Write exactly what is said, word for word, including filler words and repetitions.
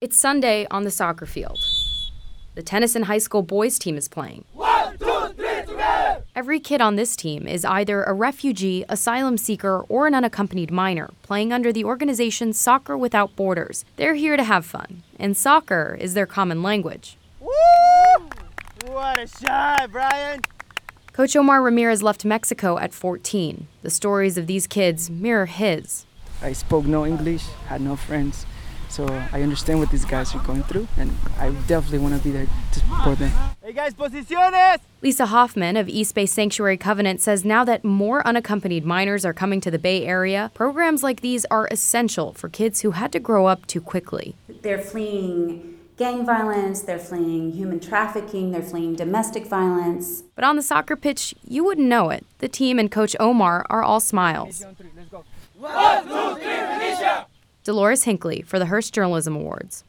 It's Sunday on the soccer field. The Tennyson High School boys team is playing. One, two, three, together! Every kid on this team is either a refugee, asylum seeker, or an unaccompanied minor, playing under the organization Soccer Without Borders. They're here to have fun, and soccer is their common language. Woo! What a shot, Brian! Coach Omar Ramirez left Mexico at fourteen. The stories of these kids mirror his. I spoke no English, had no friends, so I understand what these guys are going through, and I definitely want to be there to support them. Hey guys, posiciones! Lisa Hoffman of East Bay Sanctuary Covenant says now that more unaccompanied minors are coming to the Bay Area, programs like these are essential for kids who had to grow up too quickly. They're fleeing gang violence, they're fleeing human trafficking, they're fleeing domestic violence. But on the soccer pitch, you wouldn't know it. The team and Coach Omar are all smiles. One, two, three, Felicia! Dolores Hinckley for the Hearst Journalism Awards.